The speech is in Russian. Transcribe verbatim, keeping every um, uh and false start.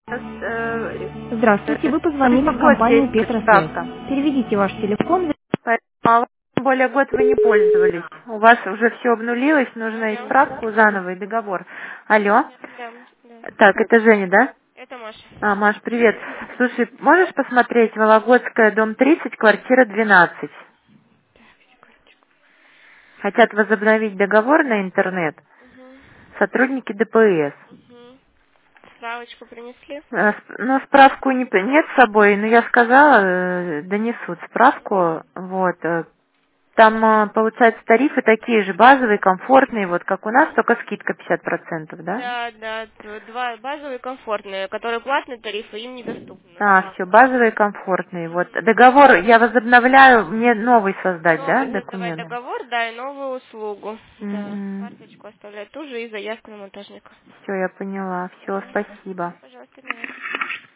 Э, Здравствуйте, вы позвонили в Только год компанию есть Петросвязь. справка. Переведите ваш телефон. Поэтому более год вы не пользовались. У вас уже все обнулилось, нужно и Алло. справку заново, и договор. Алло? Да, да. Так, это Женя, да? Это Маша. А, Маш, привет. Слушай, можешь посмотреть Вологодская, дом тридцать, квартира двенадцать? Хотят возобновить договор на интернет Угу. сотрудники ДПС. Угу. Справочку принесли? Э, сп- Ну, справку не, п- нет с собой, но я сказала, э, донесут справку, вот. э, Там, э, получается, тарифы такие же, базовые, комфортные, вот как у нас, только скидка пятьдесят процентов, да? Да, да. д- Два базовые комфортные, которые платные тарифы, им недоступны. А, все, базовые, комфортные, вот. Договор я возобновляю, мне новый создать, да, Новый создавать документ? договор, да, и новую услугу. Да. Угу. Карточку оставлять ту же и заявку на монтажника. Все, я поняла, все, Мгм. спасибо. Пожалуйста, не надо.